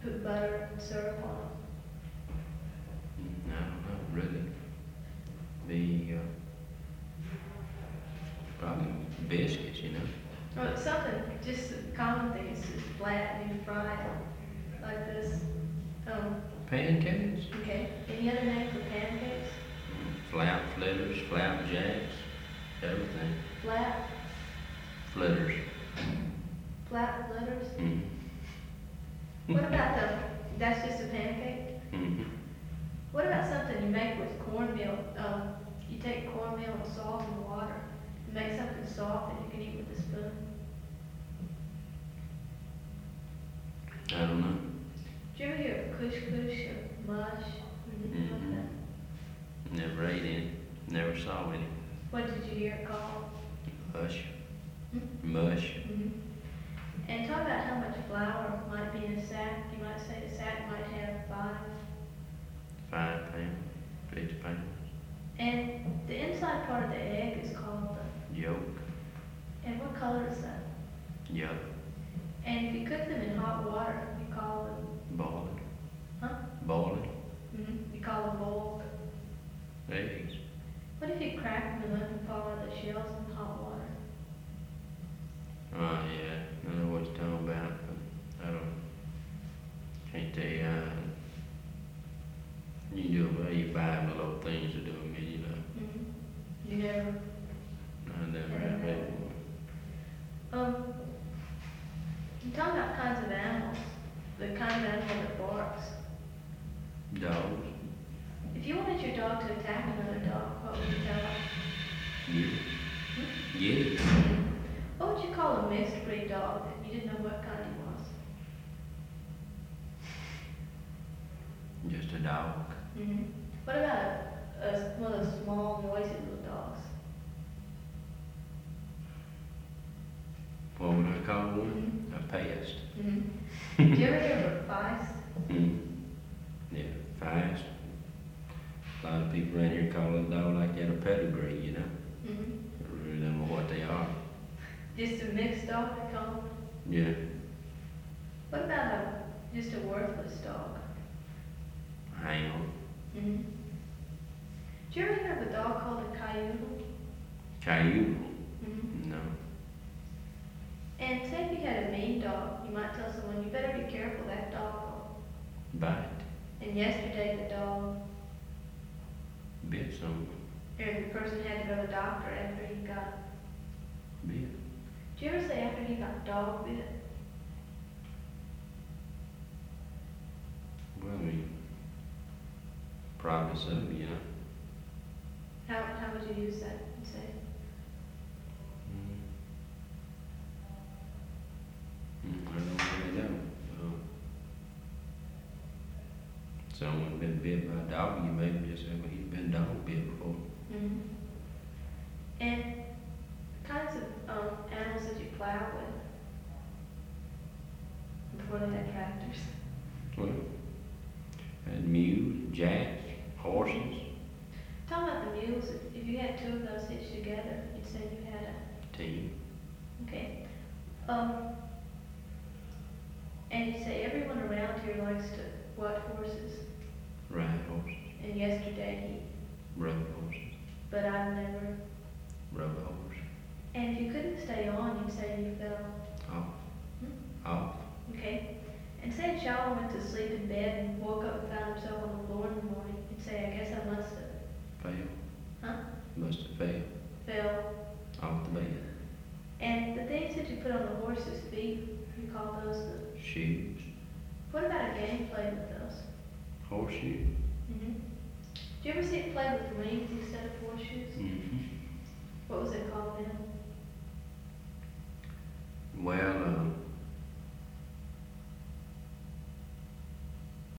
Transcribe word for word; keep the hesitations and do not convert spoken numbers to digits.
put butter and syrup on Mm, I don't know, really. The, uh, probably biscuits, you know? them. Well, it's something, just a common thing, it's just flat and you fry it like this. Um, Pancakes? okay. Any other name for pancakes? Mm, Flap flitters, flapjacks, everything. Flat, Flitters. flat letters? Mm. What about the, that's just a pancake? Mhm. What about something you make with cornmeal? Um, you take cornmeal and salt and water, and make something soft that you can eat with a spoon. I don't know. Did you ever hear of kush kush or mush or anything like Mhm. that? Never ate any, never saw any. What did you hear it called? Mush. Hmm? Mush. Mm-hmm. And talk about how much flour might be in a sack. You might say a sack might have five. Five pounds, six pounds. And the inside part of the egg is called the, Yolk. and what color is that? Yolk. And if you cook them in hot water, you call them, Boil it. huh? Boil it. Mm-hmm. You call them boiled. Eggs. What if you crack them and let them fall out of the shells in hot water? Oh, yeah. I know what you're talking about, but I don't, can't tell you how. You can do it, well, you buy the little things to do them, you know. Mm-hmm. You never, I never have it. um, you talk about kinds of animals, the kind of animal that barks. Dogs. If you wanted your dog to attack another dog, what would you tell it? Get it. Hmm? Get it. What would you call a mixed breed dog that you didn't know what kind he was? Just a dog. Mm-hmm. What about a, a, one of those small, noisy little dogs? What would I call one? A pest. Mm-hmm. Did you ever hear of a feist? Mm. Yeah, fast. A lot of people around here call a dog like that a pedigree, you know. Mm-hmm. I really don't know what they are. Just a mixed dog, they call them? Yeah. What about a, just a worthless dog? Hang on. Mm-hmm. Did you ever hear of a dog called a cayuse? Cayuse? Mm-hmm. No. And say if you had a mean dog, you might tell someone, you better be careful, that dog will. Bite. And yesterday the dog, Bit someone. or the person had to go to the doctor after he got, Bit. did you ever say after he got dog bit? Well, I mean, probably so, you know. How, how would you use that and say? Mm. Mm, I don't really know. Uh, someone been bit by a dog, you maybe just say, well, he's been dog bit before. Mm-hmm. And kinds of um, animals that you plow with before they had tractors. Well, had mules, jacks, horses, Talking about the mules, if if you had two of those hitched together, you'd say you had a, team, okay. Um, and you say everyone around here likes to what horses? ride horses, And yesterday rode horses, he, but I've never. rode a horse, And if you couldn't stay on, you'd say you fell. off, Hmm? off, Okay. And say a child went to sleep in bed and woke up and found himself on the floor in the morning, you'd say, I guess I must have, fell, huh? must have fell, Fell. off the bed, And the things that you put on the horse's feet, you call those the, shoes, what about a game played with those? horseshoe, Mm-hmm. Do you ever see it played with rings instead of horseshoes? mm-hmm. What was it